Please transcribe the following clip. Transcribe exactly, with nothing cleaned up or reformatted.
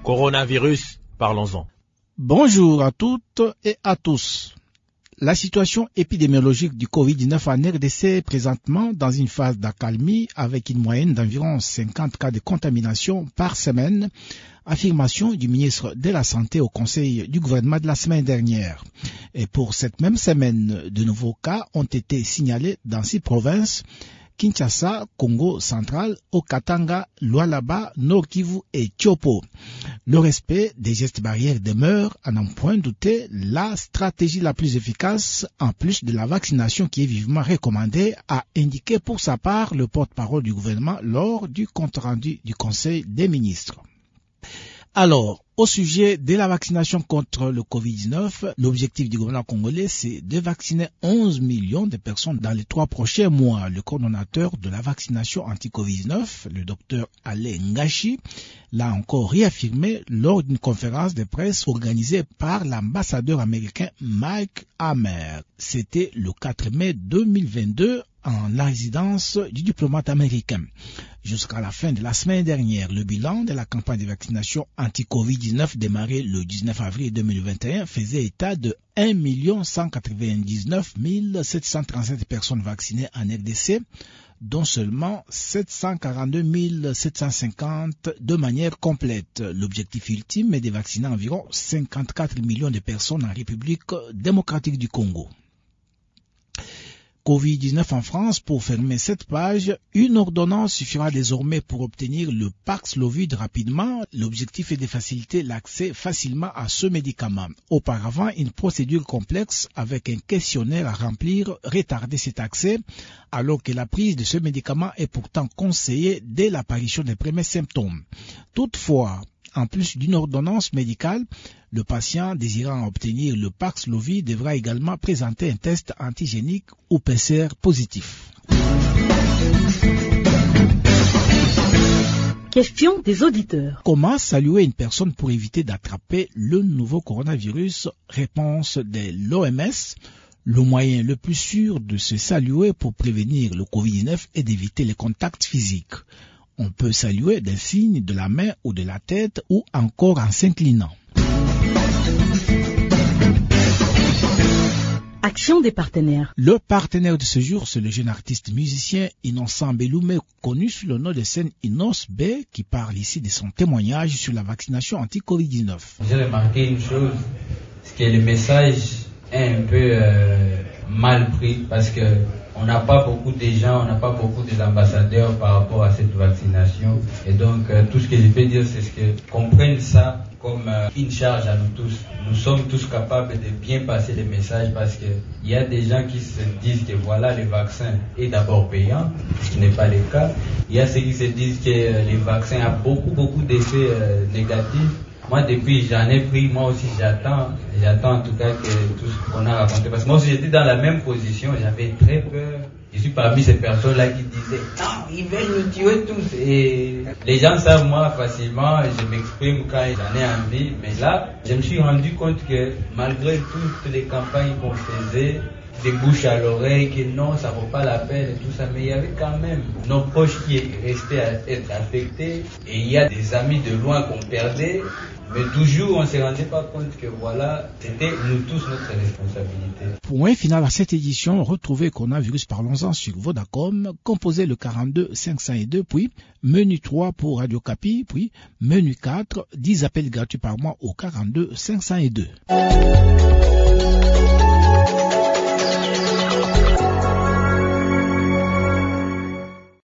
Coronavirus, parlons-en. Bonjour à toutes et à tous. La situation épidémiologique du covid dix-neuf en R D C est présentement dans une phase d'accalmie avec une moyenne d'environ cinquante cas de contamination par semaine, affirmation du ministre de la Santé au Conseil du gouvernement de la semaine dernière. Et pour cette même semaine, de nouveaux cas ont été signalés dans six provinces: Kinshasa, Congo central, Okatanga, Lualaba, Nord Kivu et Tchopo. Le respect des gestes barrières demeure, à n'en point douter, la stratégie la plus efficace, en plus de la vaccination qui est vivement recommandée, a indiqué pour sa part le porte-parole du gouvernement lors du compte-rendu du Conseil des ministres. Alors, au sujet de la vaccination contre le covid dix-neuf, l'objectif du gouvernement congolais, c'est de vacciner onze millions de personnes dans les trois prochains mois. Le coordonnateur de la vaccination anti-covid dix-neuf, le docteur Alain Ngashi, l'a encore réaffirmé lors d'une conférence de presse organisée par l'ambassadeur américain Mike Hammer. C'était le quatre mai deux mille vingt-deux en la résidence du diplomate américain. Jusqu'à la fin de la semaine dernière, le bilan de la campagne de vaccination anti-covid dix-neuf démarrée le dix-neuf avril deux mille vingt et un faisait état de un million cent quatre-vingt-dix-neuf mille sept cent trente-sept personnes vaccinées en R D C, dont seulement sept cent quarante-deux mille sept cent cinquante de manière complète. L'objectif ultime est de vacciner environ cinquante-quatre millions de personnes en République démocratique du Congo. covid dix-neuf en France, pour fermer cette page, une ordonnance suffira désormais pour obtenir le Paxlovid rapidement. L'objectif est de faciliter l'accès facilement à ce médicament. Auparavant, une procédure complexe avec un questionnaire à remplir retardait cet accès, alors que la prise de ce médicament est pourtant conseillée dès l'apparition des premiers symptômes. Toutefois, en plus d'une ordonnance médicale, le patient désirant obtenir le Paxlovid devra également présenter un test antigénique ou P C R positif. Question des auditeurs. Comment saluer une personne pour éviter d'attraper le nouveau coronavirus? Réponse de l'O M S. Le moyen le plus sûr de se saluer pour prévenir le covid dix-neuf est d'éviter les contacts physiques. On peut saluer d'un signe de la main ou de la tête ou encore en s'inclinant. Action des partenaires. Le partenaire de ce jour, c'est le jeune artiste musicien Innocent Beloumé, connu sous le nom de scène Innos B, qui parle ici de son témoignage sur la vaccination anti-covid dix-neuf. J'ai remarqué une chose, c'est que le message est un peu euh, mal pris parce que on n'a pas beaucoup de gens, on n'a pas beaucoup d'ambassadeurs par rapport à cette vaccination. Et donc, euh, tout ce que je peux dire, c'est que qu'on prenne ça comme euh, une charge à nous tous. Nous sommes tous capables de bien passer les messages parce que il y a des gens qui se disent que voilà, le vaccin est d'abord payant, ce qui n'est pas le cas. Il y a ceux qui se disent que euh, le vaccin a beaucoup, beaucoup d'effets euh, négatifs. Moi, depuis, j'en ai pris, moi aussi, j'attends, j'attends en tout cas que tout ce qu'on a raconté. Parce que moi aussi, j'étais dans la même position, j'avais très peur. Je suis parmi ces personnes-là qui disaient, non, ils veulent nous tuer tous. Et les gens savent, moi, facilement, je m'exprime quand j'en ai envie. Mais là, je me suis rendu compte que malgré toutes les campagnes qu'on faisait, des bouches à l'oreille, que non, ça vaut pas la peine et tout ça, mais il y avait quand même nos proches qui restaient à être affectés, et il y a des amis de loin qu'on perdait, mais toujours on ne se rendait pas compte que voilà, c'était nous tous notre responsabilité. Point final à cette édition, retrouvez Coronavirus Parlons-en sur Vodacom, composez le quarante-deux cinq cent deux, puis menu trois pour Radio Capi, puis menu quatre, dix appels gratuits par mois au quarante-deux cinq cent deux.